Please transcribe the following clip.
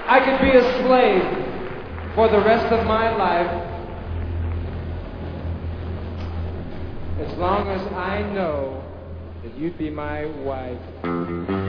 I could be a slave for the rest of my life as long as I know that you'd be my wife.